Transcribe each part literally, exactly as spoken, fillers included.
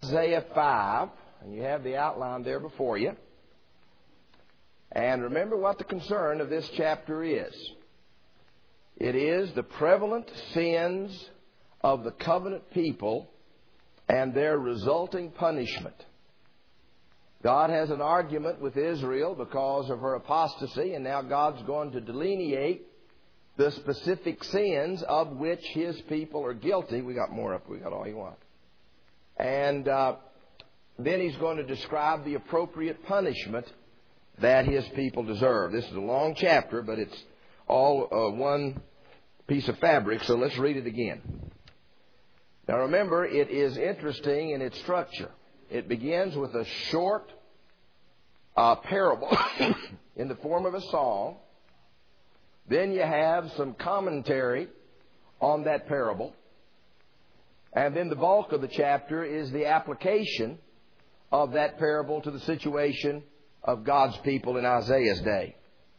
Isaiah five, and you have the outline there before you. And remember what the concern of this chapter is. It is the prevalent sins of the covenant people and their resulting punishment. God has an argument with Israel because of her apostasy, and now God's going to delineate the specific sins of which His people are guilty. We got more up. We got all you want. And uh, then He's going to describe the appropriate punishment that His people deserve. This is a long chapter, but it's all uh, one piece of fabric, so let's read it again. Now remember, it is interesting in its structure. It begins with a short uh, parable in the form of a song. Then you have some commentary on that parable. And then the bulk of the chapter is the application of that parable to the situation of God's people in Isaiah's day.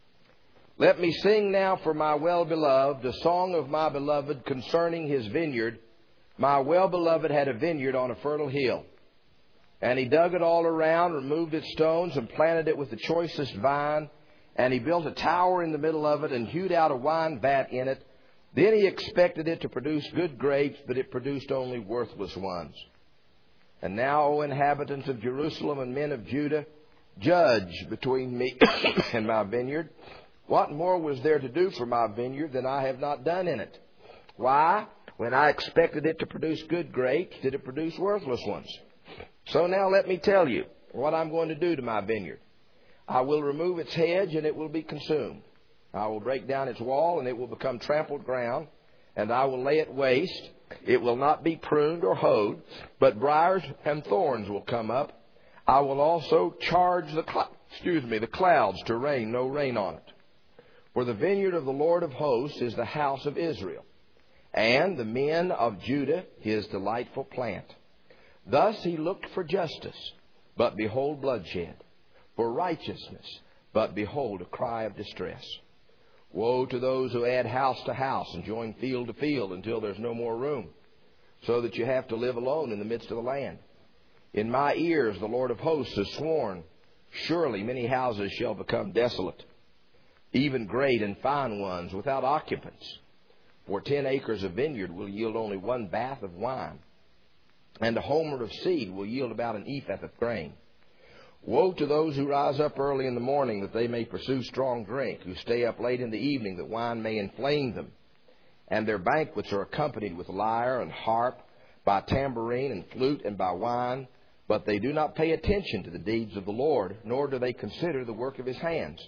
Let me sing now for my well-beloved, a song of my beloved concerning his vineyard. My well-beloved had a vineyard on a fertile hill. And he dug it all around, removed its stones, and planted it with the choicest vine. And he built a tower in the middle of it, and hewed out a wine vat in it. Then he expected it to produce good grapes, but it produced only worthless ones. And now, O inhabitants of Jerusalem and men of Judah, judge between me and my vineyard. What more was there to do for my vineyard than I have not done in it? Why? When I expected it to produce good grapes, did it produce worthless ones? So now let me tell you what I'm going to do to my vineyard. I will remove its hedge, and it will be consumed. I will break down its wall, and it will become trampled ground, and I will lay it waste. It will not be pruned or hoed, but briars and thorns will come up. I will also charge the cl- excuse me the clouds to rain no rain on it. For the vineyard of the Lord of hosts is the house of Israel, and the men of Judah his delightful plant. Thus he looked for justice, but behold bloodshed, for righteousness, but behold a cry of distress. Woe to those who add house to house and join field to field until there's no more room, so that you have to live alone in the midst of the land. In my ears the Lord of hosts has sworn, surely many houses shall become desolate, even great and fine ones without occupants. For ten acres of vineyard will yield only one bath of wine, and a homer of seed will yield about an ephah of grain. Woe to those who rise up early in the morning that they may pursue strong drink, who stay up late in the evening that wine may inflame them. And their banquets are accompanied with lyre and harp, by tambourine and flute, and by wine. But they do not pay attention to the deeds of the Lord, nor do they consider the work of His hands.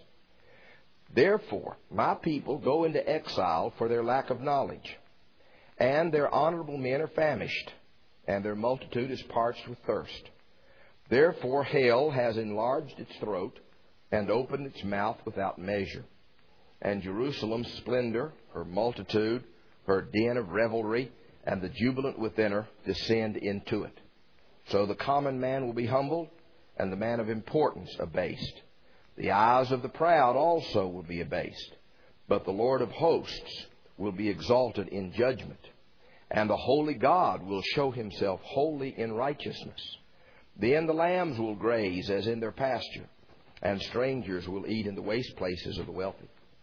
Therefore, my people go into exile for their lack of knowledge, and their honorable men are famished, and their multitude is parched with thirst. Therefore hell has enlarged its throat, and opened its mouth without measure. And Jerusalem's splendor, her multitude, her den of revelry, and the jubilant within her descend into it. So the common man will be humbled, and the man of importance abased. The eyes of the proud also will be abased, but the Lord of hosts will be exalted in judgment, and the holy God will show Himself holy in righteousness. Then the lambs will graze as in their pasture, and strangers will eat in the waste places of the wealthy.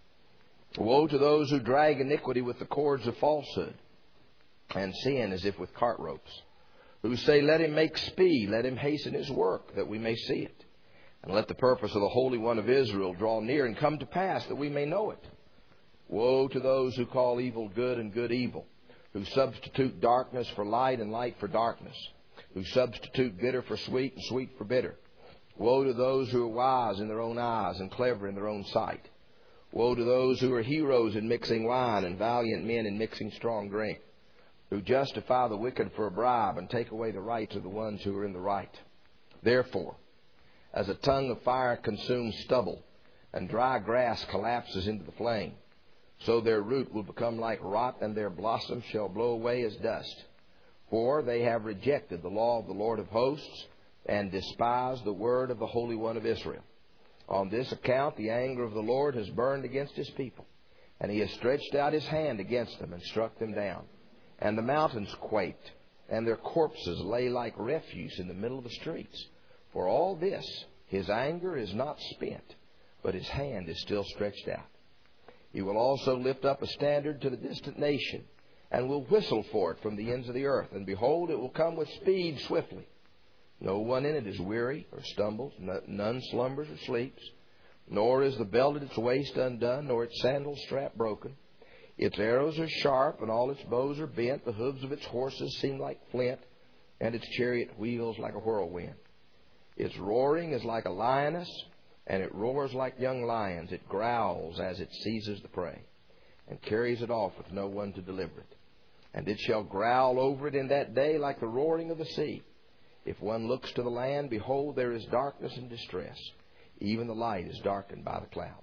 Woe to those who drag iniquity with the cords of falsehood, and sin as if with cart ropes, who say, let him make speed, let him hasten his work, that we may see it. And let the purpose of the Holy One of Israel draw near and come to pass, that we may know it. Woe to those who call evil good and good evil, who substitute darkness for light and light for darkness, who substitute bitter for sweet and sweet for bitter. Woe to those who are wise in their own eyes and clever in their own sight. Woe to those who are heroes in mixing wine and valiant men in mixing strong drink, who justify the wicked for a bribe and take away the rights of the ones who are in the right. Therefore, as a tongue of fire consumes stubble, and dry grass collapses into the flame, so their root will become like rot, and their blossoms shall blow away as dust. For they have rejected the law of the Lord of hosts, and despised the word of the Holy One of Israel. On this account the anger of the Lord has burned against His people, and He has stretched out His hand against them and struck them down. And the mountains quaked, and their corpses lay like refuse in the middle of the streets. For all this, his anger is not spent, but his hand is still stretched out. He will also lift up a standard to the distant nation, and will whistle for it from the ends of the earth. And behold, it will come with speed swiftly. No one in it is weary or stumbles, none slumbers or sleeps. Nor is the belt at its waist undone, nor its sandal strap broken. Its arrows are sharp, and all its bows are bent. The hooves of its horses seem like flint, and its chariot wheels like a whirlwind. Its roaring is like a lioness, and it roars like young lions. It growls as it seizes the prey, and carries it off with no one to deliver it. And it shall growl over it in that day like the roaring of the sea. If one looks to the land, behold, there is darkness and distress. Even the light is darkened by the clouds.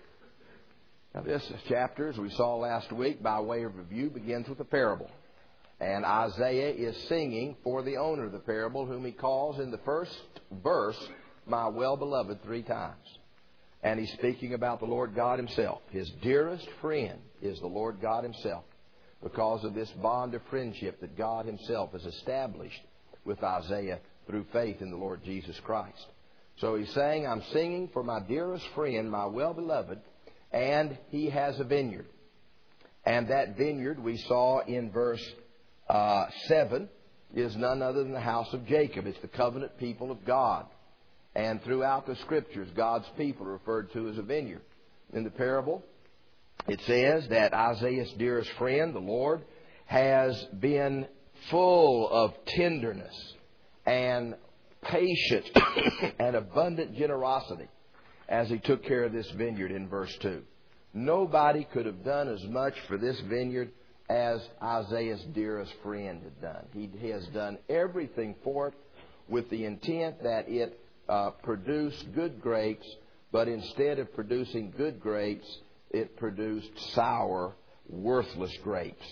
Now this chapter, as we saw last week, by way of review, begins with a parable. And Isaiah is singing for the owner of the parable, whom he calls in the first verse, my well-beloved, three times. And he's speaking about the Lord God himself. His dearest friend is the Lord God himself, because of this bond of friendship that God himself has established with Isaiah through faith in the Lord Jesus Christ. So he's saying, I'm singing for my dearest friend, my well-beloved, and he has a vineyard. And that vineyard we saw in verse uh, seven is none other than the house of Jacob. It's the covenant people of God. And throughout the Scriptures, God's people are referred to as a vineyard. In the parable, it says that Isaiah's dearest friend, the Lord, has been full of tenderness and patience and abundant generosity as he took care of this vineyard in verse two. Nobody could have done as much for this vineyard as Isaiah's dearest friend had done. He, he has done everything for it with the intent that it uh, produce good grapes, but instead of producing good grapes, it produced sour, worthless grapes.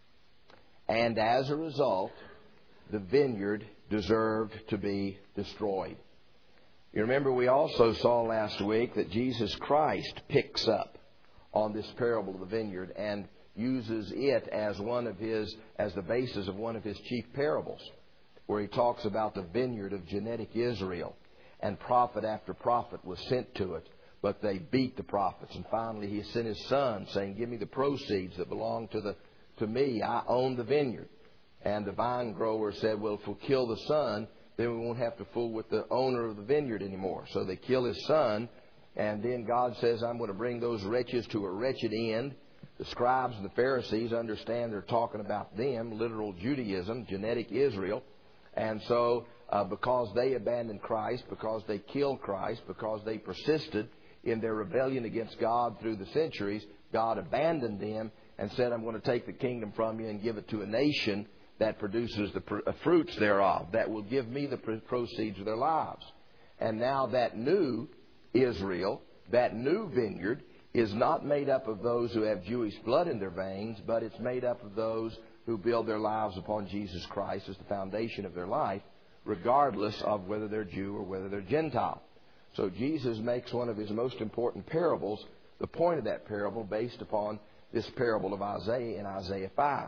And as a result, the vineyard deserved to be destroyed. You remember we also saw last week that Jesus Christ picks up on this parable of the vineyard and uses it as one of his, as the basis of one of his chief parables, where he talks about the vineyard of genetic Israel. And prophet after prophet was sent to it, but they beat the prophets. And finally he sent his son, saying, give me the proceeds that belong to the to me. I own the vineyard. And the vine grower said, well, if we'll kill the son, then we won't have to fool with the owner of the vineyard anymore. So they kill his son, and then God says, I'm going to bring those wretches to a wretched end. The scribes and the Pharisees understand they're talking about them, literal Judaism, genetic Israel. And so uh, because they abandoned Christ, because they killed Christ, because they persisted in their rebellion against God through the centuries, God abandoned them and said, I'm going to take the kingdom from you and give it to a nation that produces the pr- fruits thereof, that will give me the pr- proceeds of their lives. And now that new Israel, that new vineyard, is not made up of those who have Jewish blood in their veins, but it's made up of those who build their lives upon Jesus Christ as the foundation of their life, regardless of whether they're Jew or whether they're Gentile. So Jesus makes one of his most important parables, the point of that parable, based upon this parable of Isaiah in Isaiah five.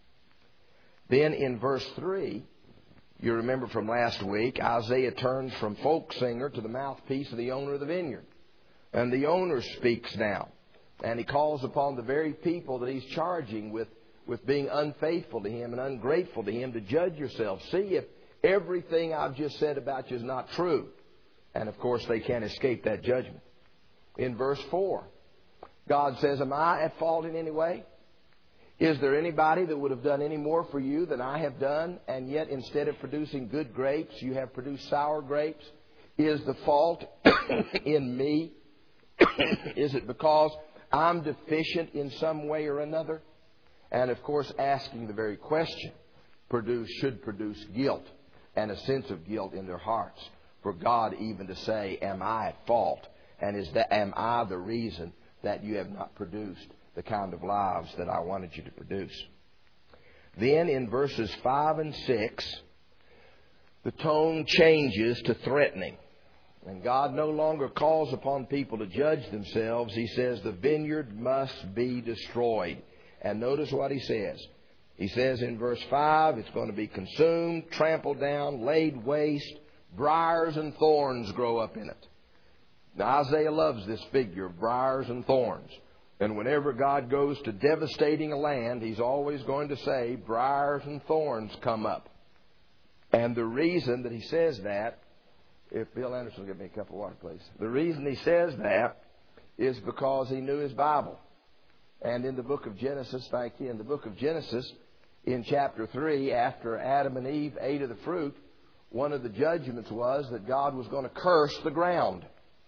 Then in verse three, you remember from last week, Isaiah turns from folk singer to the mouthpiece of the owner of the vineyard. And the owner speaks now. And he calls upon the very people that he's charging with, with being unfaithful to him and ungrateful to him to judge yourselves. See if everything I've just said about you is not true. And of course they can't escape that judgment. In verse four, God says, am I at fault in any way? Is there anybody that would have done any more for you than I have done, and yet instead of producing good grapes, you have produced sour grapes? Is the fault in me? Is it because I'm deficient in some way or another? And of course, asking the very question produce, should produce guilt and a sense of guilt in their hearts. For God even to say, am I at fault? And is that, am I the reason that you have not produced the kind of lives that I wanted you to produce? Then in verses five and six, the tone changes to threatening. And God no longer calls upon people to judge themselves. He says the vineyard must be destroyed. And notice what he says. He says in verse five, it's going to be consumed, trampled down, laid waste, briars and thorns grow up in it. Now, Isaiah loves this figure of briars and thorns. And whenever God goes to devastating a land, He's always going to say, briars and thorns come up. And the reason that He says that, if Bill Anderson will give me a cup of water, please. The reason He says that is because He knew His Bible. And in the book of Genesis, thank you, in the book of Genesis, in chapter three, after Adam and Eve ate of the fruit, one of the judgments was that God was going to curse the ground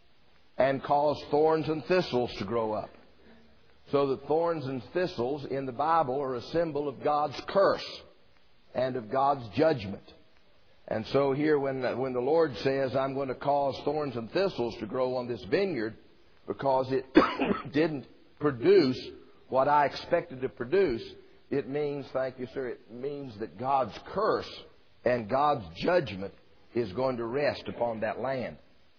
and cause thorns and thistles to grow up. So that thorns and thistles in the Bible are a symbol of God's curse and of God's judgment. And so here when, when the Lord says, I'm going to cause thorns and thistles to grow on this vineyard because it didn't produce what I expected to produce, it means, thank you, sir, it means that God's curse and God's judgment is going to rest upon that land.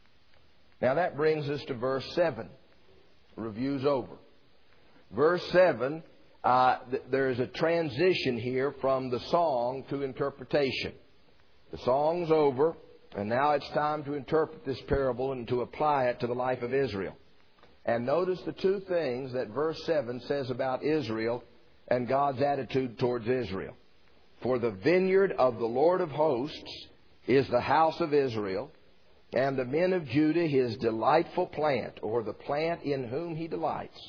Now that brings us to verse seven. Review's over. Verse seven, uh, th- there is a transition here from the song to interpretation. The song's over, and now it's time to interpret this parable and to apply it to the life of Israel. And notice the two things that verse seven says about Israel and God's attitude towards Israel. For the vineyard of the Lord of hosts is the house of Israel, and the men of Judah His delightful plant, or the plant in whom He delights.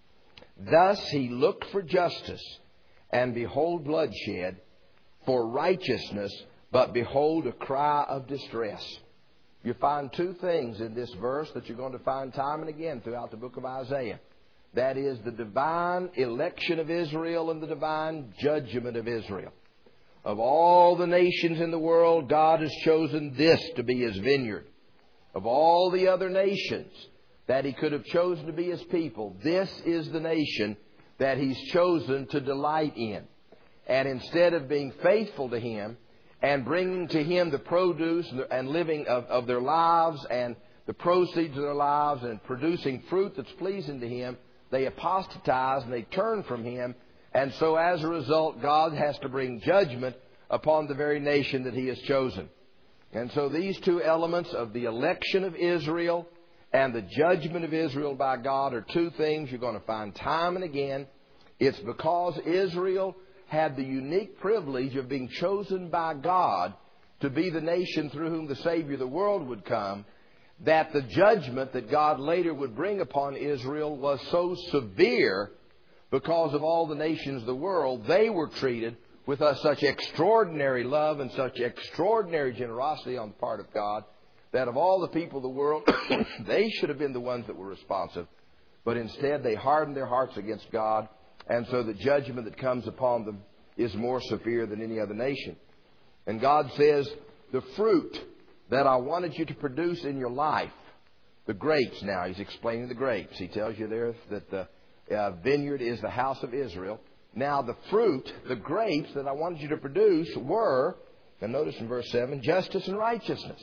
Thus He looked for justice, and behold bloodshed, for righteousness, but behold a cry of distress. You find two things in this verse that you're going to find time and again throughout the book of Isaiah. That is the divine election of Israel and the divine judgment of Israel. Of all the nations in the world, God has chosen this to be His vineyard. Of all the other nations that He could have chosen to be His people, this is the nation that He's chosen to delight in. And instead of being faithful to Him and bringing to Him the produce and living of, of their lives and the proceeds of their lives and producing fruit that's pleasing to Him, they apostatize and they turn from Him. And so as a result, God has to bring judgment upon the very nation that He has chosen. And so these two elements of the election of Israel and the judgment of Israel by God are two things you're going to find time and again. It's because Israel had the unique privilege of being chosen by God to be the nation through whom the Savior of the world would come, that the judgment that God later would bring upon Israel was so severe because of all the nations of the world. They were treated with uh, such extraordinary love and such extraordinary generosity on the part of God that of all the people of the world, they should have been the ones that were responsive. But instead, they hardened their hearts against God, and so the judgment that comes upon them is more severe than any other nation. And God says, the fruit that I wanted you to produce in your life, the grapes now, He's explaining the grapes. He tells you there that the uh, vineyard is the house of Israel. Now the fruit, the grapes that I wanted you to produce were, and notice in verse seven, justice and righteousness.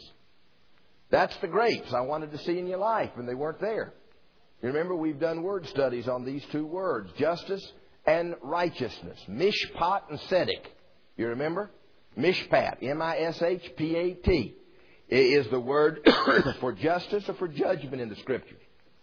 That's the grapes I wanted to see in your life, and they weren't there. You remember, we've done word studies on these two words, justice and righteousness. Mishpat and tzedek. You remember? Mishpat, M I S H P A T, is the word for justice or for judgment in the Scriptures.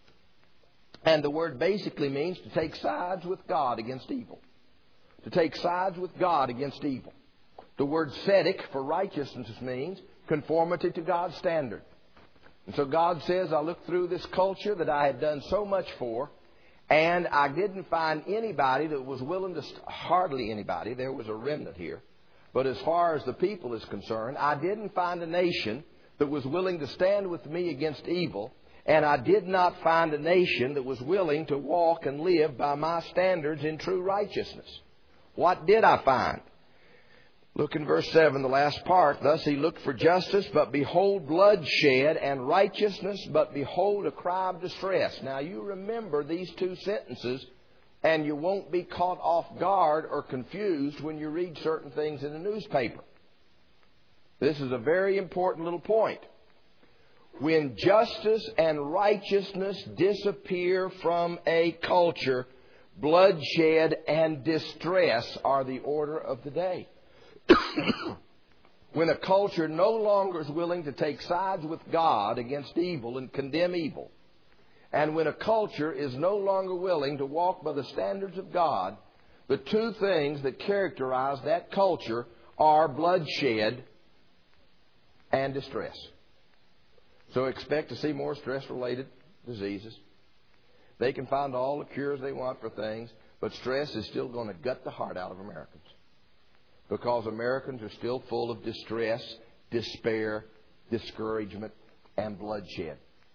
And the word basically means to take sides with God against evil. To take sides with God against evil. The word tzedek for righteousness means conformity to God's standard. And so God says, I looked through this culture that I had done so much for, and I didn't find anybody that was willing to, st- hardly anybody, there was a remnant here. But as far as the people is concerned, I didn't find a nation that was willing to stand with me against evil, and I did not find a nation that was willing to walk and live by my standards in true righteousness. What did I find? Look in verse seven, the last part. Thus He looked for justice, but behold bloodshed, and righteousness, but behold a cry of distress. Now you remember these two sentences, and you won't be caught off guard or confused when you read certain things in the newspaper. This is a very important little point. When justice and righteousness disappear from a culture, bloodshed, and distress are the order of the day. When a culture no longer is willing to take sides with God against evil and condemn evil, and when a culture is no longer willing to walk by the standards of God, the two things that characterize that culture are bloodshed and distress. So expect to see more stress-related diseases. They can find all the cures they want for things, but stress is still going to gut the heart out of Americans. Because Americans are still full of distress, despair, discouragement, and bloodshed.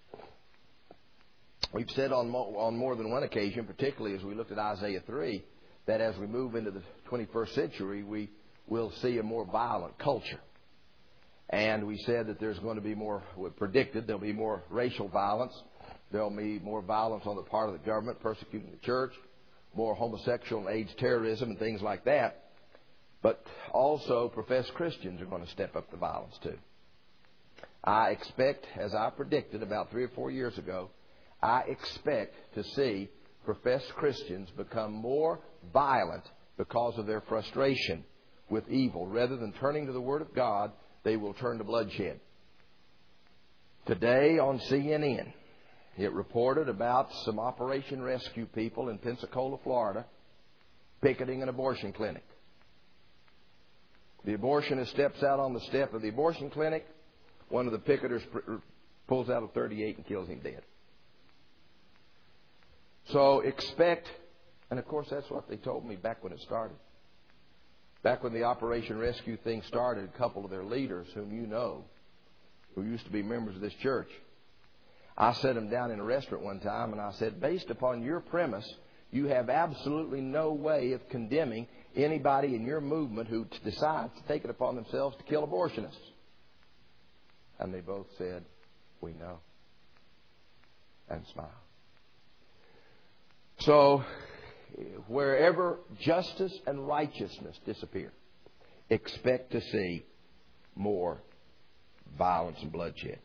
We've said on more, on more than one occasion, particularly as we looked at Isaiah three, that as we move into the twenty-first century, we will see a more violent culture. And we said that there's going to be more, we predicted there'll be more racial violence. There'll be more violence on the part of the government persecuting the church, more homosexual and AIDS terrorism and things like that. But also professed Christians are going to step up the violence too. I expect, as I predicted about three or four years ago, I expect to see professed Christians become more violent because of their frustration with evil. Rather than turning to the Word of God, they will turn to bloodshed. Today on C N N, it reported about some Operation Rescue people in Pensacola, Florida, picketing an abortion clinic. The abortionist steps out on the step of the abortion clinic. One of the picketers pulls out a thirty-eight and kills him dead. So expect, and of course that's what they told me back when it started. Back when the Operation Rescue thing started, a couple of their leaders, whom you know, who used to be members of this church, I set them down in a restaurant one time and I said, based upon your premise, you have absolutely no way of condemning anybody in your movement who decides to take it upon themselves to kill abortionists. And they both said, we know. And smiled. So, wherever justice and righteousness disappear, expect to see more violence and bloodshed.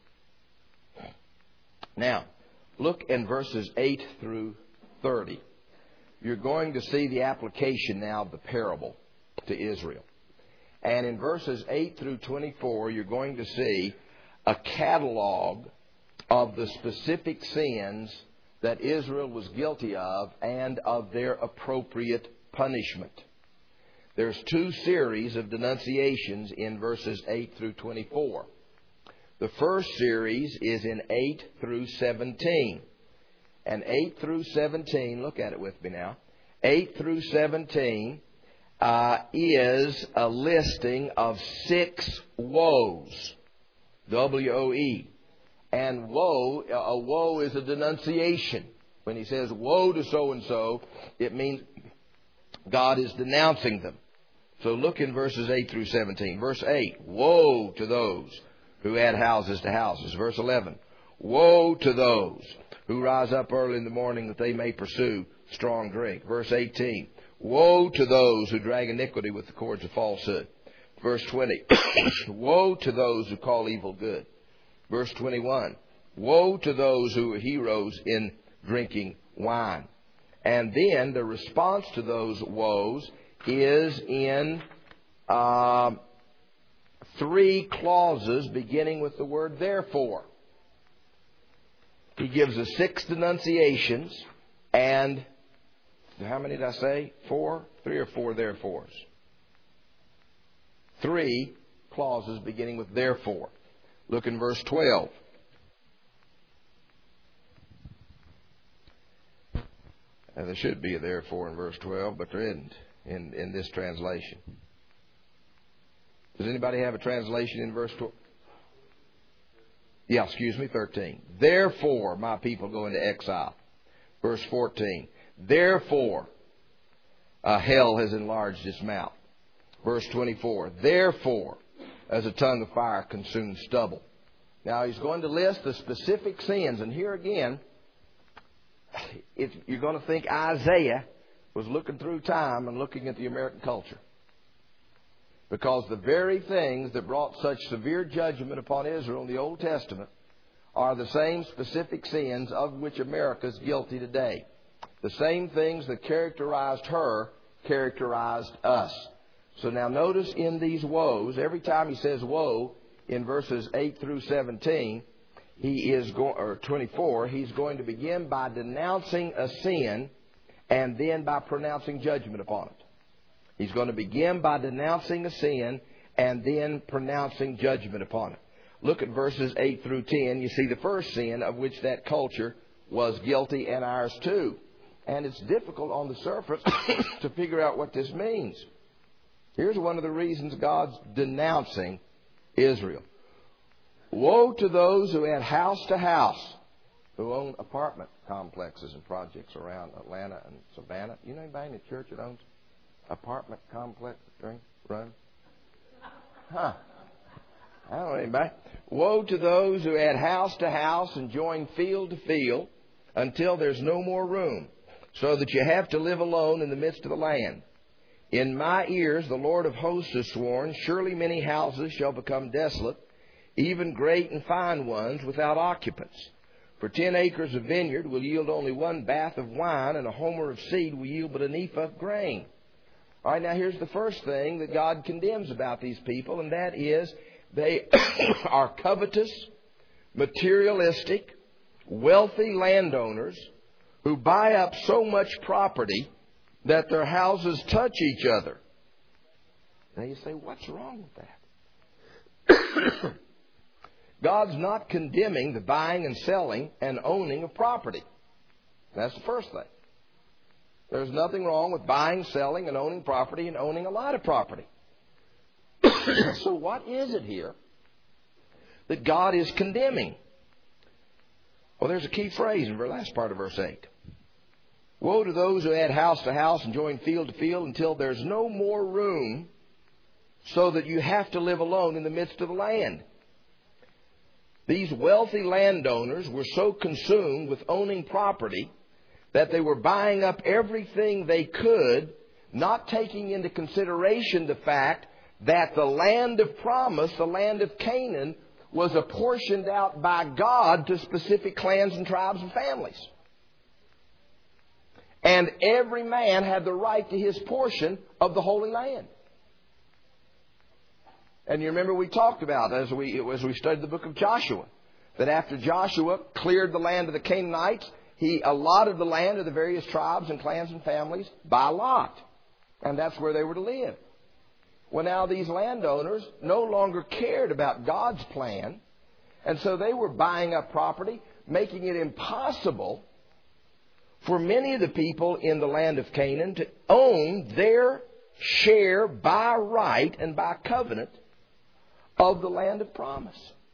Now, look in verses eight through thirty. You're going to see the application now of the parable to Israel. And in verses eight through twenty-four, you're going to see a catalog of the specific sins that Israel was guilty of and of their appropriate punishment. There's two series of denunciations in verses eight through twenty-four. The first series is in eight through seventeen. And eight through seventeen, look at it with me now. eight through seventeen uh, is a listing of six woes. W O E. And woe, a woe is a denunciation. When he says woe to so-and-so, it means God is denouncing them. So look in verses eight through seventeen. Verse eight, woe to those who add houses to houses. Verse eleven, woe to those who rise up early in the morning that they may pursue strong drink. Verse eighteen, woe to those who drag iniquity with the cords of falsehood. Verse twenty, woe to those who call evil good. Verse twenty-one, woe to those who are heroes in drinking wine. And then the response to those woes is in uh, three clauses beginning with the word therefore. He gives us six denunciations and how many did I say? Four? Three or four therefores? Three clauses beginning with therefore. Look in verse twelve. Now, there should be a therefore in verse twelve, but there isn't in, in this translation. Does anybody have a translation in verse twelve? Yeah, excuse me, thirteen. Therefore, my people go into exile. Verse fourteen. Therefore, uh, hell has enlarged its mouth. Verse twenty-four. Therefore, as a tongue of fire consumes stubble. Now, he's going to list the specific sins. And here again, if you're going to think Isaiah was looking through time and looking at the American culture. Because the very things that brought such severe judgment upon Israel in the Old Testament are the same specific sins of which America is guilty today. The same things that characterized her characterized us. So now notice in these woes, every time he says woe in verses eight through seventeen, he is going, or twenty-four, he's going to begin by denouncing a sin and then by pronouncing judgment upon it. He's going to begin by denouncing a sin and then pronouncing judgment upon it. Look at verses eight through ten. You see the first sin of which that culture was guilty, and ours too. And it's difficult on the surface to figure out what this means. Here's one of the reasons God's denouncing Israel. Woe to those who add house to house, who own apartment complexes and projects around Atlanta and Savannah. You know anybody in the church that owns apartment complex during run? Huh. I don't know anybody. Woe to those who add house to house and join field to field until there's no more room, so that you have to live alone in the midst of the land. In my ears the Lord of hosts has sworn, surely many houses shall become desolate, even great and fine ones without occupants. For ten acres of vineyard will yield only one bath of wine, and a homer of seed will yield but an ephah of grain. All right, now here's the first thing that God condemns about these people, and that is they are covetous, materialistic, wealthy landowners who buy up so much property that their houses touch each other. Now you say, what's wrong with that? God's not condemning the buying and selling and owning of property. That's the first thing. There's nothing wrong with buying, selling, and owning property and owning a lot of property. So what is it here that God is condemning? Well, there's a key phrase in the last part of verse eight. Woe to those who add house to house and join field to field until there's no more room, so that you have to live alone in the midst of the land. These wealthy landowners were so consumed with owning property that they were buying up everything they could, not taking into consideration the fact that the land of promise, the land of Canaan, was apportioned out by God to specific clans and tribes and families. And every man had the right to his portion of the Holy Land. And you remember we talked about, as we, as we studied the book of Joshua, that after Joshua cleared the land of the Canaanites, he allotted the land to the various tribes and clans and families by lot. And that's where they were to live. Well, now these landowners no longer cared about God's plan. And so they were buying up property, making it impossible for many of the people in the land of Canaan to own their share by right and by covenant of the land of promise.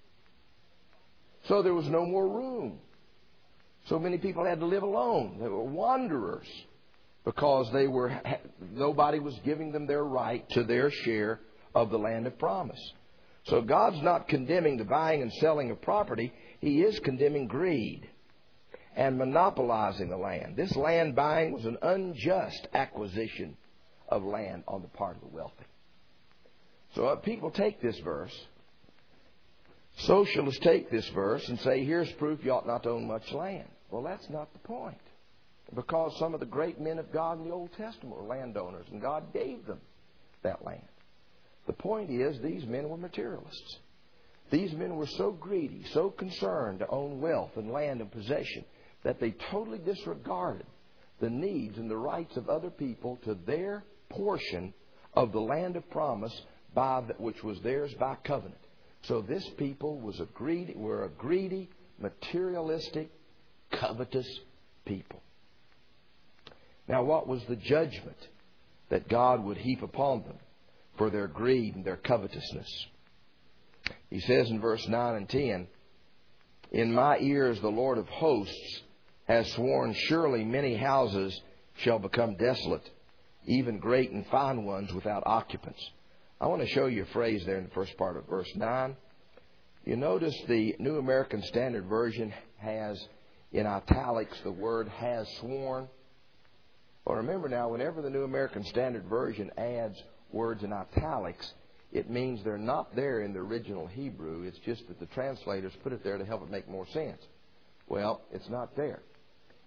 So there was no more room. So many people had to live alone. They were wanderers because they were nobody was giving them their right to their share of the land of promise. So God's not condemning the buying and selling of property. He is condemning greed and monopolizing the land. This land buying was an unjust acquisition of land on the part of the wealthy. So uh, people take this verse, socialists take this verse and say, here's proof you ought not to own much land. Well, that's not the point. Because some of the great men of God in the Old Testament were landowners, and God gave them that land. The point is, these men were materialists. These men were so greedy, so concerned to own wealth and land and possession, that they totally disregarded the needs and the rights of other people to their portion of the land of promise, by the, which was theirs by covenant. So this people was a greedy, were a greedy, materialistic, covetous people. Now, what was the judgment that God would heap upon them for their greed and their covetousness? He says in verse nine and ten, in my ears the Lord of hosts has sworn, surely many houses shall become desolate, even great and fine ones without occupants. I want to show you a phrase there in the first part of verse nine. You notice the New American Standard Version has in italics the word has sworn. Well, remember now, whenever the New American Standard Version adds words in italics, it means they're not there in the original Hebrew. It's just that the translators put it there to help it make more sense. Well, it's not there.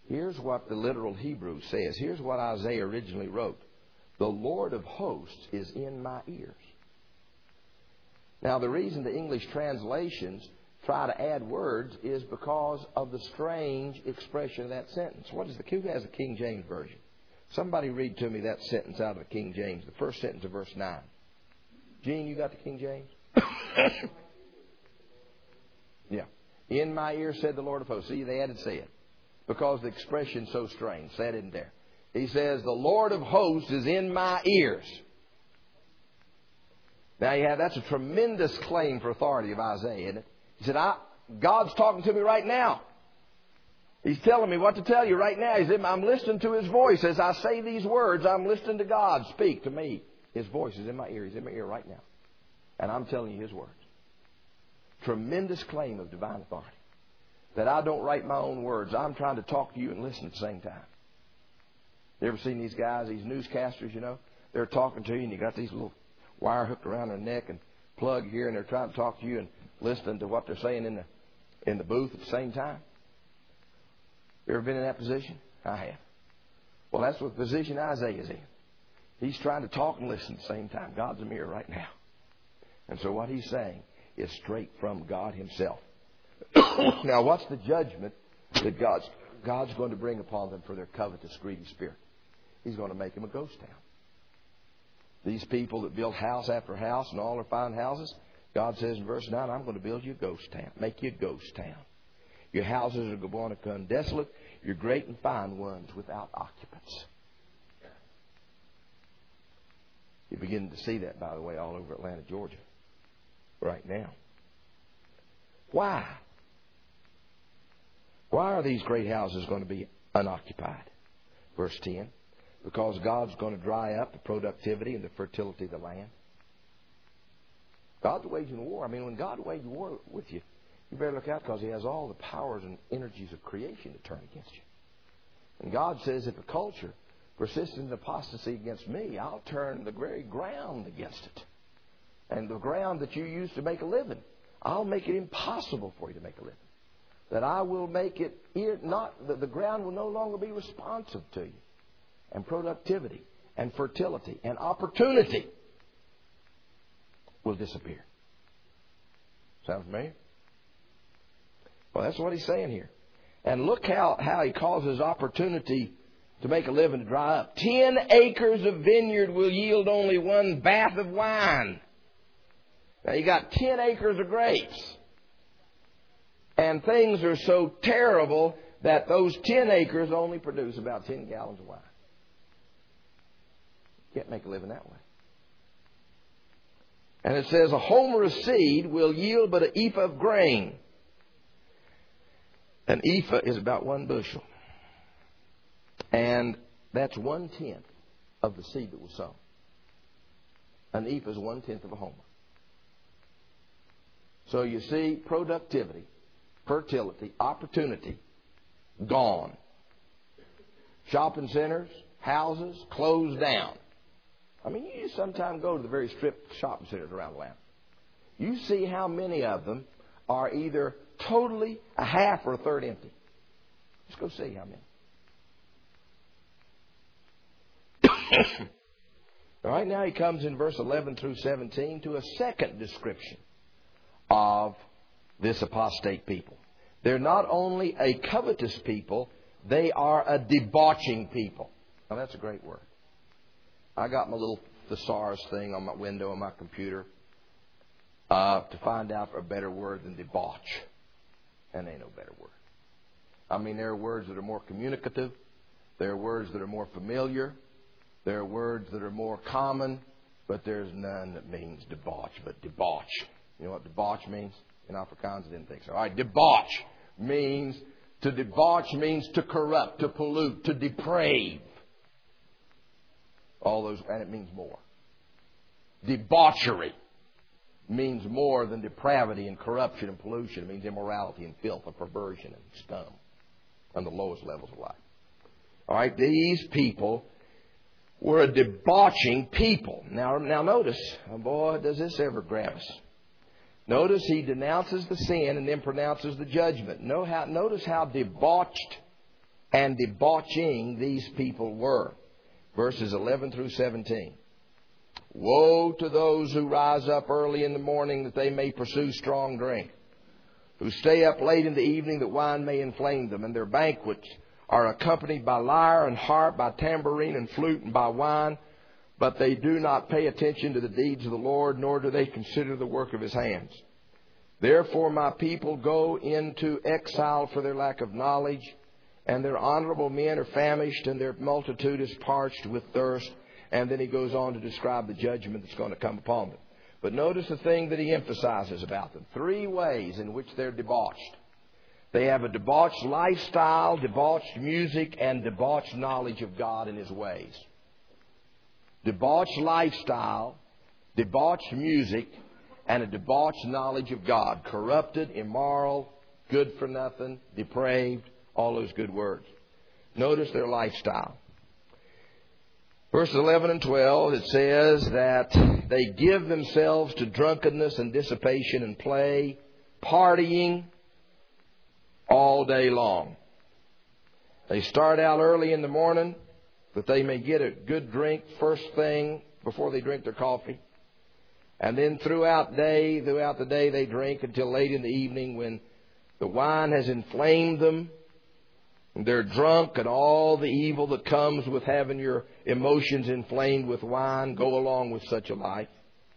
Here's what the literal Hebrew says. Here's what Isaiah originally wrote. The Lord of hosts is in my ears. Now, the reason the English translations try to add words is because of the strange expression of that sentence. What is the, who has the King James Version? Somebody read to me that sentence out of the King James, the first sentence of verse nine. Gene, you got the King James? Yeah. In my ear, said the Lord of hosts. See, they added said. Because the expression's so strange. Said isn't there. He says, the Lord of hosts is in my ears. Now, yeah, that's a tremendous claim for authority of Isaiah, isn't it? He said, I, God's talking to me right now. He's telling me what to tell you right now. He's in, I'm listening to His voice. As I say these words, I'm listening to God speak to me. His voice is in my ear. He's in my ear right now. And I'm telling you His words. Tremendous claim of divine authority. That I don't write my own words. I'm trying to talk to you and listen at the same time. You ever seen these guys, these newscasters, you know? They're talking to you and you got these little wire hooked around their neck and plug here, and they're trying to talk to you and listening to what they're saying in the in the booth at the same time. You ever been in that position? I have. Well, that's what the position Isaiah's in. He's trying to talk and listen at the same time. God's in the mirror right now. And so what he's saying is straight from God Himself. Now, what's the judgment that God's, God's going to bring upon them for their covetous, greedy spirit? He's going to make them a ghost town. These people that build house after house and all their fine houses, God says in verse nine, I'm going to build you a ghost town. Make you a ghost town. Your houses are going to become desolate. Your great and fine ones without occupants. You're beginning to see that, by the way, all over Atlanta, Georgia, right now. Why? Why are these great houses going to be unoccupied? Verse ten. Because God's going to dry up the productivity and the fertility of the land. God's waging war. I mean, when God wages war with you, you better look out, because He has all the powers and energies of creation to turn against you. And God says, if a culture persists in apostasy against me, I'll turn the very ground against it. And the ground that you use to make a living, I'll make it impossible for you to make a living. That I will make it not, that the ground will no longer be responsive to you. And productivity and fertility and opportunity will disappear. Sound familiar? Well, that's what he's saying here. And look how, how he causes opportunity to make a living to dry up. Ten acres of vineyard will yield only one bath of wine. Now, you got ten acres of grapes. And things are so terrible that those ten acres only produce about ten gallons of wine. Can't make a living that way. And it says a homer of seed will yield but an ephah of grain. An ephah is about one bushel. And that's one-tenth of the seed that was sown. An ephah is one-tenth of a homer. So you see, productivity, fertility, opportunity, gone. Shopping centers, houses, closed down. I mean, you sometimes go to the very strip shopping centers around Atlanta. You see how many of them are either totally a half or a third empty. Just go see how many. All right, now he comes in verse eleven through seventeen to a second description of this apostate people. They're not only a covetous people, they are a debauching people. Now, that's a great word. I got my little thesaurus thing on my window on my computer uh, to find out for a better word than debauch. And ain't no better word. I mean, there are words that are more communicative. There are words that are more familiar. There are words that are more common. But there's none that means debauch, but debauch. You know what debauch means? In Afrikaans, I didn't think so. All right, debauch means, to debauch means to corrupt, to pollute, to deprave. All those, and it means more. Debauchery means more than depravity and corruption and pollution. It means immorality and filth and perversion and scum on the lowest levels of life. All right, these people were a debauching people. Now, now notice, oh boy, does this ever grab us. Notice he denounces the sin and then pronounces the judgment. Notice how debauched and debauching these people were. Verses eleven through seventeen. Woe to those who rise up early in the morning that they may pursue strong drink, who stay up late in the evening that wine may inflame them, and their banquets are accompanied by lyre and harp, by tambourine and flute, and by wine, but they do not pay attention to the deeds of the Lord, nor do they consider the work of His hands. Therefore my people go into exile for their lack of knowledge, and their honorable men are famished, and their multitude is parched with thirst. And then he goes on to describe the judgment that's going to come upon them. But notice the thing that he emphasizes about them. Three ways in which they're debauched. They have a debauched lifestyle, debauched music, and debauched knowledge of God and His ways. Debauched lifestyle, debauched music, and a debauched knowledge of God. Corrupted, immoral, good for nothing, depraved, all those good words. Notice their lifestyle. Verses eleven and twelve, it says that they give themselves to drunkenness and dissipation and play, partying all day long. They start out early in the morning that they may get a good drink first thing before they drink their coffee. And then throughout day, throughout the day they drink until late in the evening when the wine has inflamed them. They're drunk, and all the evil that comes with having your emotions inflamed with wine go along with such a life.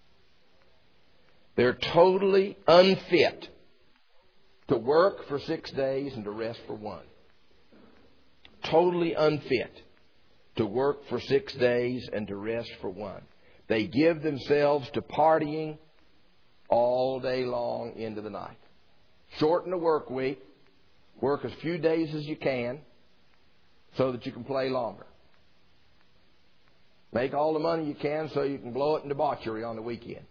They're totally unfit to work for six days and to rest for one. Totally unfit to work for six days and to rest for one. They give themselves to partying all day long into the night. Shorten the work week. Work as few days as you can so that you can play longer. Make all the money you can so you can blow it in debauchery on the weekend.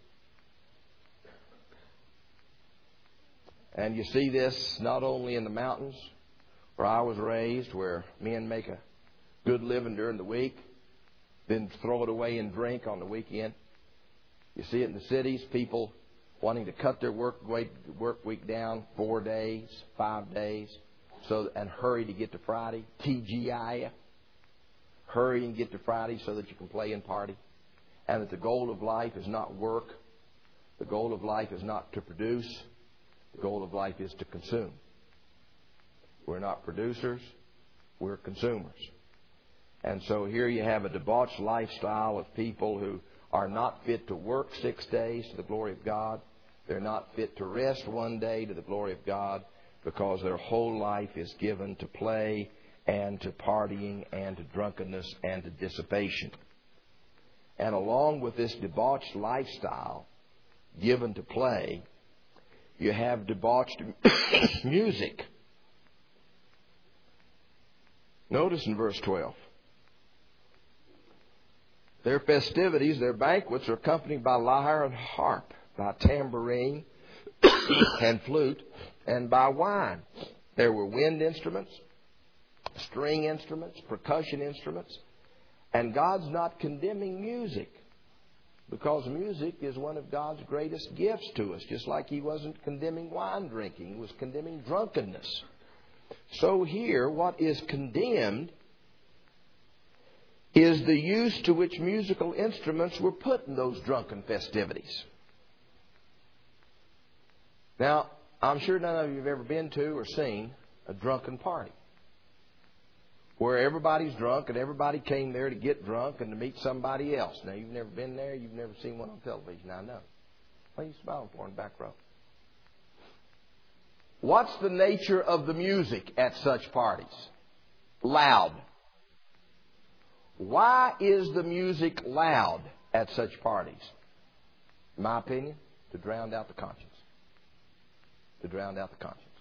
And you see this not only in the mountains where I was raised, where men make a good living during the week, then throw it away in drink on the weekend. You see it in the cities, people wanting to cut their work week, work week down four days, five days, so and hurry to get to Friday. T G I F. Hurry and get to Friday so that you can play and party. And that the goal of life is not work. The goal of life is not to produce. The goal of life is to consume. We're not producers. We're consumers. And so here you have a debauched lifestyle of people who are not fit to work six days to the glory of God. They're not fit to rest one day to the glory of God, because their whole life is given to play and to partying and to drunkenness and to dissipation. And along with this debauched lifestyle given to play, you have debauched music. Notice in verse twelve. Their festivities, their banquets are accompanied by lyre and harp, by tambourine and flute, and by wine. There were wind instruments, string instruments, percussion instruments. And God's not condemning music, because music is one of God's greatest gifts to us, just like He wasn't condemning wine drinking. He was condemning drunkenness. So here, what is condemned is the use to which musical instruments were put in those drunken festivities. Now, I'm sure none of you have ever been to or seen a drunken party where everybody's drunk and everybody came there to get drunk and to meet somebody else. Now, you've never been there. You've never seen one on television. I know. What are you smiling for in the back row? What's the nature of the music at such parties? Loud. Why is the music loud at such parties? In my opinion, to drown out the conscience. To drown out the conscience.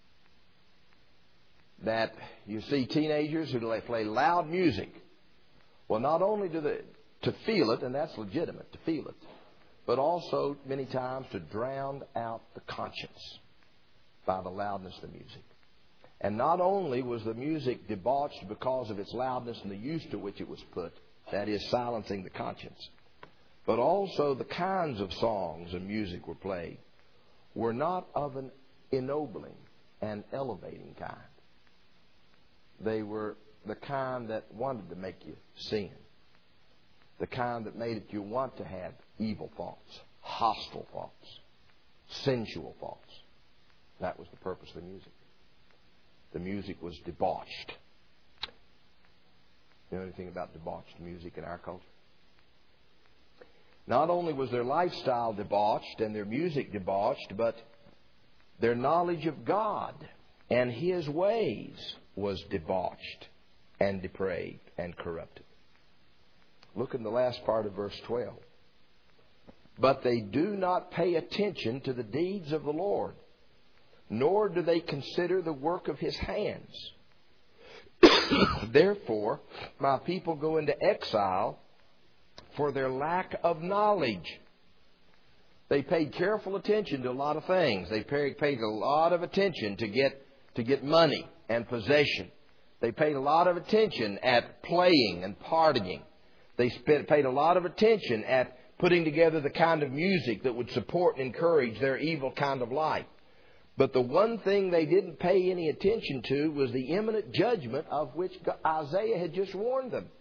That you see teenagers who play loud music. Well, not only do they to feel it, and that's legitimate, to feel it, but also many times to drown out the conscience by the loudness of the music. And not only was the music debauched because of its loudness and the use to which it was put, that is, silencing the conscience, but also the kinds of songs and music were played were not of an ennobling and elevating kind. They were the kind that wanted to make you sin. The kind that made it you want to have evil thoughts, hostile thoughts, sensual thoughts. That was the purpose of the music. The music was debauched. You know anything about debauched music in our culture? Not only was their lifestyle debauched and their music debauched, but their knowledge of God and His ways was debauched and depraved and corrupted. Look in the last part of verse twelve. But they do not pay attention to the deeds of the Lord, nor do they consider the work of His hands. Therefore, my people go into exile for their lack of knowledge. They paid careful attention to a lot of things. They paid a lot of attention to get to get money and possession. They paid a lot of attention at playing and partying. They spent, paid a lot of attention at putting together the kind of music that would support and encourage their evil kind of life. But the one thing they didn't pay any attention to was the imminent judgment of which Isaiah had just warned them.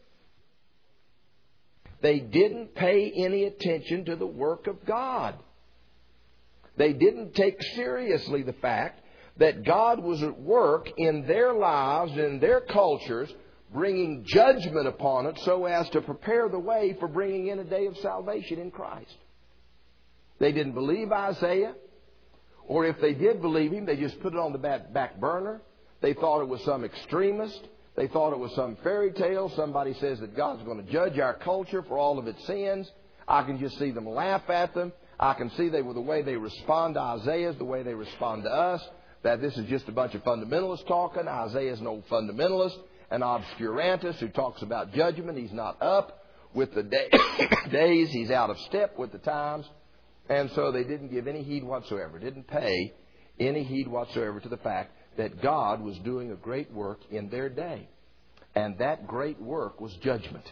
They didn't pay any attention to the work of God. They didn't take seriously the fact that God was at work in their lives and in their cultures, bringing judgment upon it so as to prepare the way for bringing in a day of salvation in Christ. They didn't believe Isaiah, or if they did believe him, they just put it on the back burner. They thought it was some extremist. They thought it was some fairy tale. Somebody says that God's going to judge our culture for all of its sins. I can just see them laugh at them. I can see they were the way they respond to Isaiah, the way they respond to us, that this is just a bunch of fundamentalists talking. Isaiah's an old fundamentalist, an obscurantist who talks about judgment. He's not up with the day, days. He's out of step with the times. And so they didn't give any heed whatsoever, didn't pay any heed whatsoever to the fact that God was doing a great work in their day. And that great work was judgment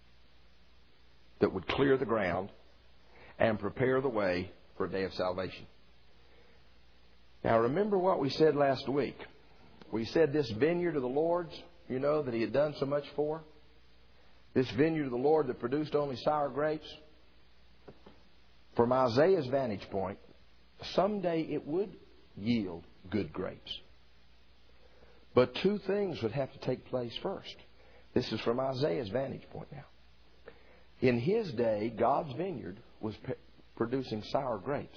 that would clear the ground and prepare the way for a day of salvation. Now remember what we said last week. We said this vineyard of the Lord's, you know, that He had done so much for. This vineyard of the Lord that produced only sour grapes. From Isaiah's vantage point, someday it would yield good grapes. But two things would have to take place first. This is from Isaiah's vantage point now. In his day, God's vineyard was p- producing sour grapes.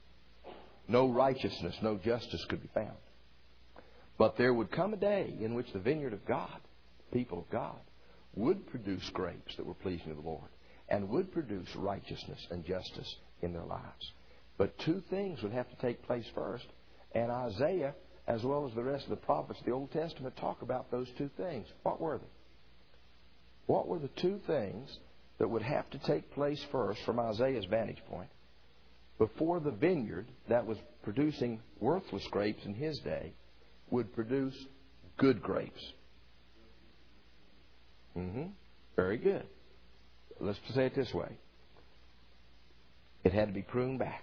No righteousness, no justice could be found. But there would come a day in which the vineyard of God, people of God, would produce grapes that were pleasing to the Lord and would produce righteousness and justice in their lives. But two things would have to take place first. And Isaiah, as well as the rest of the prophets of the Old Testament, talk about those two things. What were they? What were the two things that would have to take place first from Isaiah's vantage point before the vineyard that was producing worthless grapes in his day would produce good grapes? Mm-hmm. Very good. Let's say it this way. It had to be pruned back.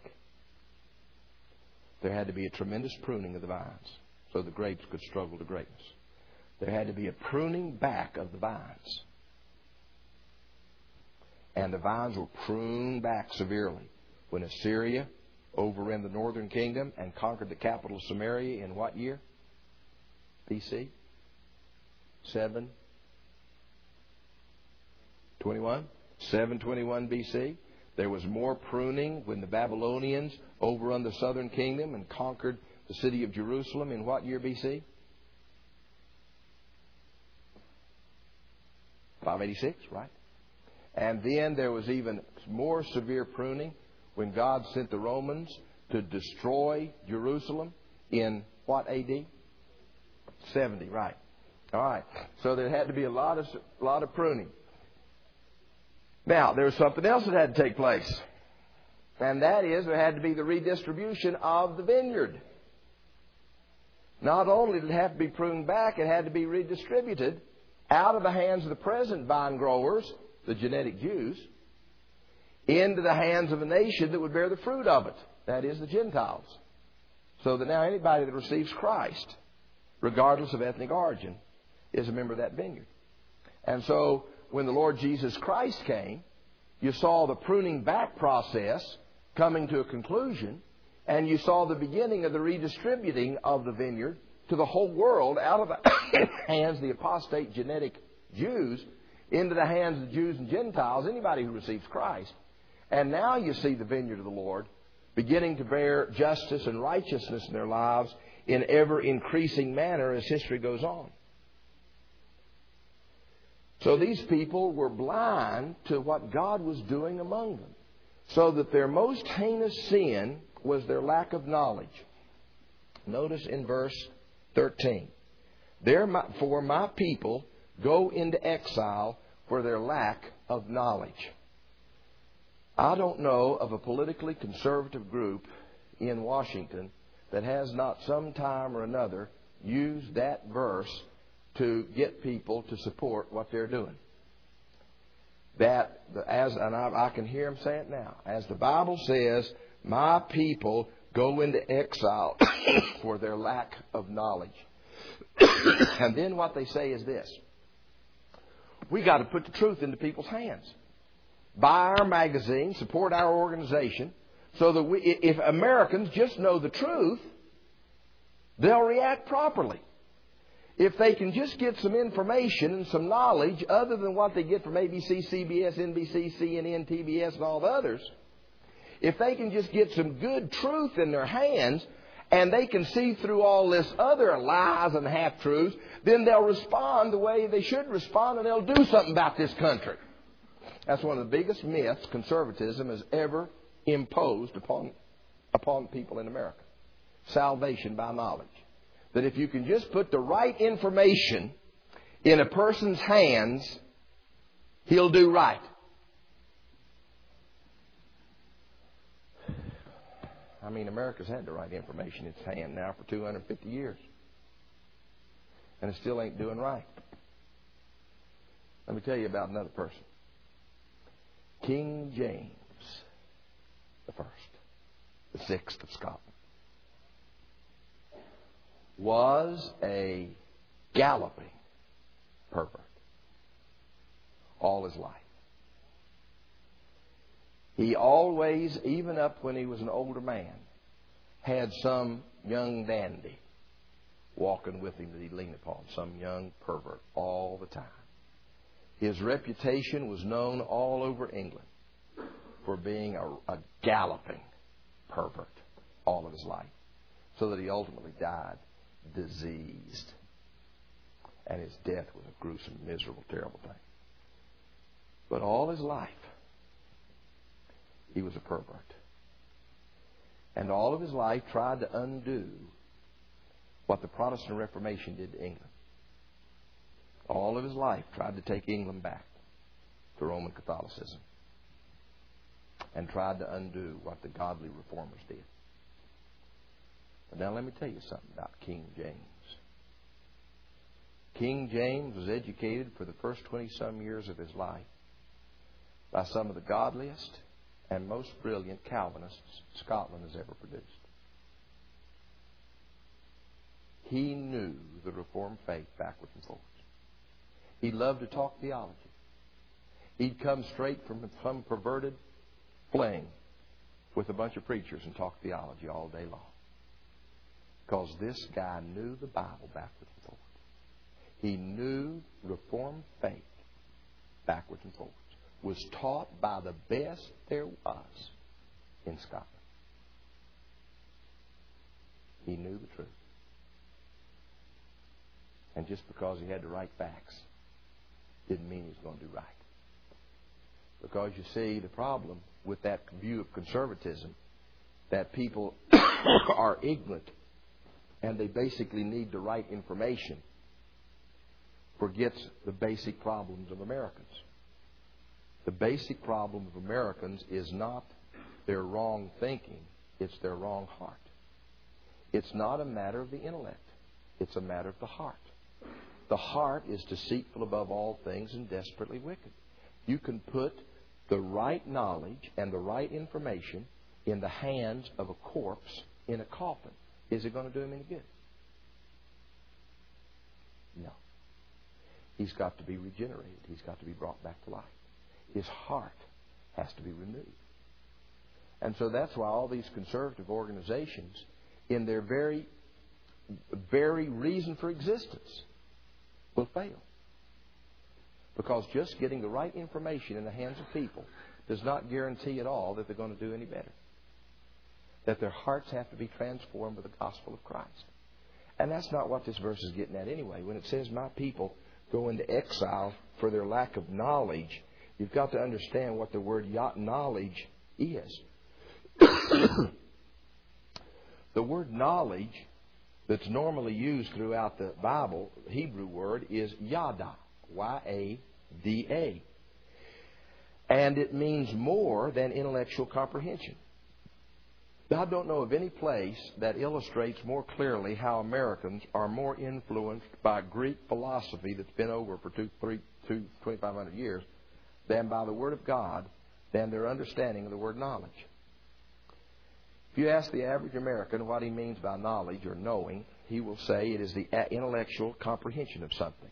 There had to be a tremendous pruning of the vines so the grapes could struggle to greatness. There had to be a pruning back of the vines. And the vines were pruned back severely when Assyria overran the northern kingdom and conquered the capital of Samaria in what year? B C? seven twenty-one? seven twenty-one B C. There was more pruning when the Babylonians overrun the southern kingdom and conquered the city of Jerusalem in what year B C? five eighty-six, right? And then there was even more severe pruning when God sent the Romans to destroy Jerusalem in what A D? seventy, right. All right. So there had to be a lot of, a lot of pruning. Now, there was something else that had to take place. And that is there had to be the redistribution of the vineyard. Not only did it have to be pruned back, it had to be redistributed out of the hands of the present vine growers, the genetic Jews, into the hands of a nation that would bear the fruit of it. That is, the Gentiles. So that now anybody that receives Christ, regardless of ethnic origin, is a member of that vineyard. And so when the Lord Jesus Christ came, you saw the pruning back process coming to a conclusion, and you saw the beginning of the redistributing of the vineyard to the whole world out of the hands of the apostate genetic Jews into the hands of the Jews and Gentiles, anybody who receives Christ. And now you see the vineyard of the Lord beginning to bear justice and righteousness in their lives in ever increasing manner as history goes on. So these people were blind to what God was doing among them, so that their most heinous sin was their lack of knowledge. Notice in verse thirteen, therefore my people go into exile for their lack of knowledge. I don't know of a politically conservative group in Washington that has not some time or another used that verse to get people to support what they're doing. That, as and I, I can hear them say it now, as the Bible says, my people go into exile for their lack of knowledge. And then what they say is this: we got to put the truth into people's hands. Buy our magazine, support our organization, so that we, if Americans just know the truth, they'll react properly. If they can just get some information and some knowledge other than what they get from A B C, C B S, N B C, C N N, T B S, and all the others, if they can just get some good truth in their hands and they can see through all this other lies and half-truths, then they'll respond the way they should respond, and they'll do something about this country. That's one of the biggest myths conservatism has ever imposed upon, upon people in America. Salvation by knowledge. That if you can just put the right information in a person's hands, he'll do right. I mean, America's had the right information in its hand now for two hundred fifty years. And it still ain't doing right. Let me tell you about another person. King James the First, the Sixth of Scotland, was a galloping pervert all his life. He always, even up when he was an older man, had some young dandy walking with him that he'd lean upon, some young pervert all the time. His reputation was known all over England for being a, a galloping pervert all of his life, so that he ultimately died diseased. And his death was a gruesome, miserable, terrible thing. But all his life, he was a pervert. And all of his life tried to undo what the Protestant Reformation did to England. All of his life tried to take England back to Roman Catholicism, and tried to undo what the godly reformers did. But now let me tell you something about King James. King James was educated for the first twenty-some years of his life by some of the godliest and most brilliant Calvinists Scotland has ever produced. He knew the Reformed faith backwards and forwards. He loved to talk theology. He'd come straight from some perverted fling with a bunch of preachers and talk theology all day long. Because this guy knew the Bible backwards and forwards. He knew Reformed faith backwards and forwards. Was taught by the best there was in Scotland. He knew the truth. And just because he had the right facts didn't mean he was going to do right. Because you see, the problem with that view of conservatism, that people are ignorant and they basically need the right information, forgets the basic problems of Americans. The basic problem of Americans is not their wrong thinking, it's their wrong heart. It's not a matter of the intellect, it's a matter of the heart. The heart is deceitful above all things and desperately wicked. You can put the right knowledge and the right information in the hands of a corpse in a coffin. Is it going to do him any good? No. He's got to be regenerated. He's got to be brought back to life. His heart has to be renewed. And so that's why all these conservative organizations, in their very, very reason for existence, will fail. Because just getting the right information in the hands of people does not guarantee at all that they're going to do any better. That their hearts have to be transformed with the gospel of Christ. And that's not what this verse is getting at anyway. When it says, my people go into exile for their lack of knowledge, you've got to understand what the word knowledge is. The word knowledge that's normally used throughout the Bible, the Hebrew word, is yada, Y A D A. And it means more than intellectual comprehension. I don't know of any place that illustrates more clearly how Americans are more influenced by Greek philosophy that's been over for two, three, two, twenty-five hundred years than by the Word of God, than their understanding of the word knowledge. If you ask the average American what he means by knowledge or knowing, he will say it is the intellectual comprehension of something.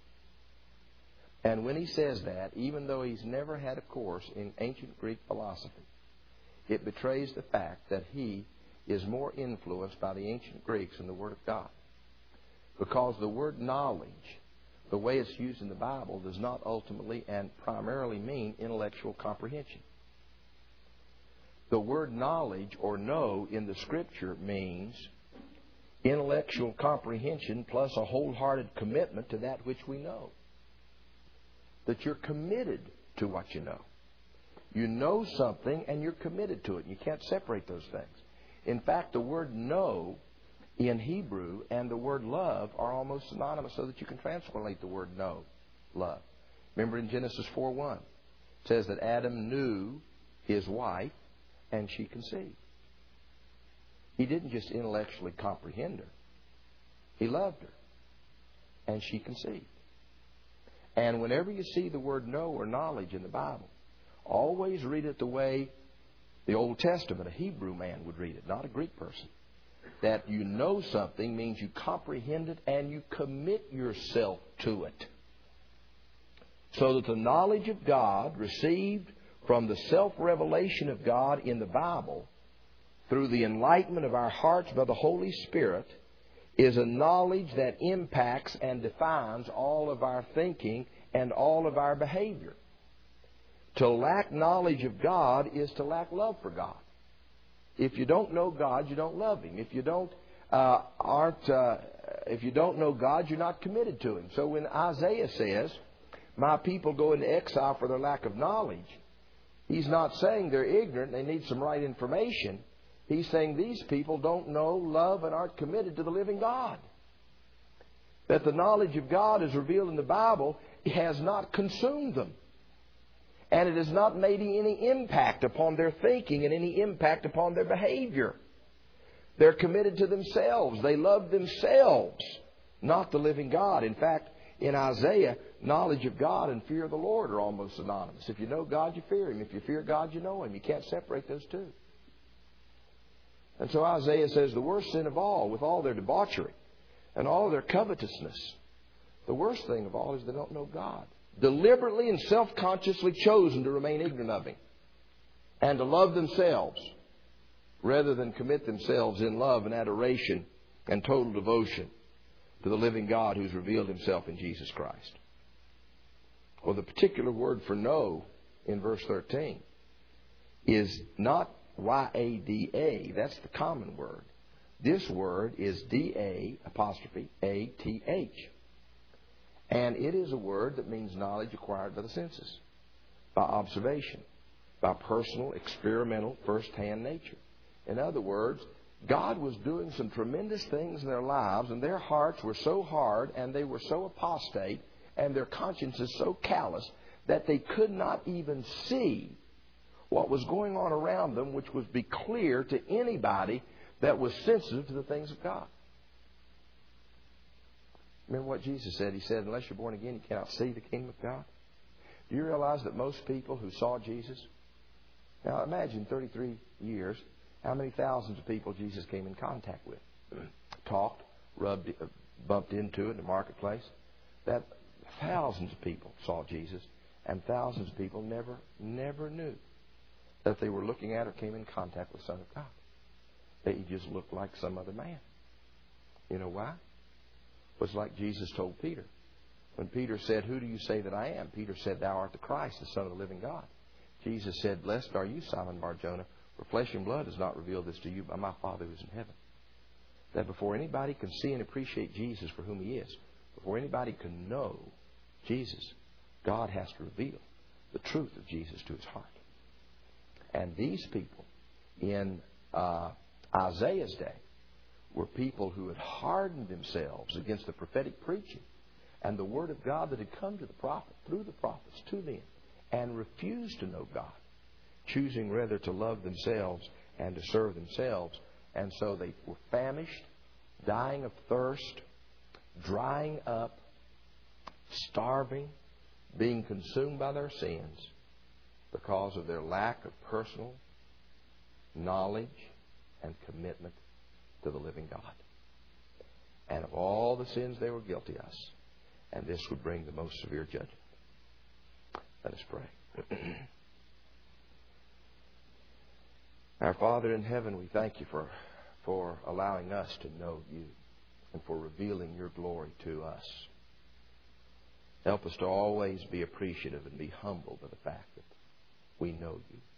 And when he says that, even though he's never had a course in ancient Greek philosophy, it betrays the fact that he is more influenced by the ancient Greeks than the Word of God. Because the word knowledge, the way it's used in the Bible, does not ultimately and primarily mean intellectual comprehension. The word knowledge or know in the Scripture means intellectual comprehension plus a wholehearted commitment to that which we know. That you're committed to what you know. You know something and you're committed to it. You can't separate those things. In fact, the word know in Hebrew and the word love are almost synonymous, so that you can translate the word know, love. Remember in Genesis four one, it says that Adam knew his wife and she conceived. He didn't just intellectually comprehend her. He loved her and she conceived. And whenever you see the word know or knowledge in the Bible, always read it the way the Old Testament, a Hebrew man, would read it, not a Greek person. That you know something means you comprehend it and you commit yourself to it. So that the knowledge of God received from the self-revelation of God in the Bible through the enlightenment of our hearts by the Holy Spirit is a knowledge that impacts and defines all of our thinking and all of our behavior. To lack knowledge of God is to lack love for God. If you don't know God, you don't love Him. If you don't uh, aren't uh, if you don't know God, you're not committed to Him. So when Isaiah says, "My people go into exile for their lack of knowledge," he's not saying they're ignorant, they need some right information. He's saying these people don't know, love, and aren't committed to the living God. That the knowledge of God as revealed in the Bible has not consumed them. And it has not made any impact upon their thinking and any impact upon their behavior. They're committed to themselves. They love themselves, not the living God. In fact, in Isaiah, knowledge of God and fear of the Lord are almost synonymous. If you know God, you fear Him. If you fear God, you know Him. You can't separate those two. And so Isaiah says the worst sin of all, with all their debauchery and all their covetousness, the worst thing of all is they don't know God. Deliberately and self-consciously chosen to remain ignorant of Him and to love themselves rather than commit themselves in love and adoration and total devotion to the living God who's revealed Himself in Jesus Christ. Well, the particular word for know in verse thirteen is not Y A D A. That's the common word. This word is D A apostrophe A T H. And it is a word that means knowledge acquired by the senses, by observation, by personal, experimental, first-hand nature. In other words, God was doing some tremendous things in their lives, and their hearts were so hard, and they were so apostate, and their consciences so callous, that they could not even see what was going on around them, which would be clear to anybody that was sensitive to the things of God. Remember what Jesus said? He said, unless you're born again, you cannot see the kingdom of God. Do you realize that most people who saw Jesus, now imagine thirty-three years, how many thousands of people Jesus came in contact with? Talked, rubbed, bumped into it in the marketplace. That thousands of people saw Jesus, and thousands of people never, never knew that they were looking at or came in contact with the Son of God. They just looked like some other man. You know why? It was like Jesus told Peter. When Peter said, "Who do you say that I am?" Peter said, "Thou art the Christ, the Son of the living God." Jesus said, "Blessed are you, Simon Bar-Jonah, for flesh and blood has not revealed this to you, but my Father who is in heaven." That before anybody can see and appreciate Jesus for whom He is, before anybody can know Jesus, God has to reveal the truth of Jesus to his heart. And these people in uh, Isaiah's day were people who had hardened themselves against the prophetic preaching and the Word of God that had come to the prophet, through the prophets, to them, and refused to know God, choosing rather to love themselves and to serve themselves. And so they were famished, dying of thirst, drying up, starving, being consumed by their sins because of their lack of personal knowledge and commitment to the living God. And of all the sins they were guilty of, and this would bring the most severe judgment. Let us pray. Our Father in heaven, we thank you for, for allowing us to know you and for revealing your glory to us. Help us to always be appreciative and be humbled by the fact that we know you.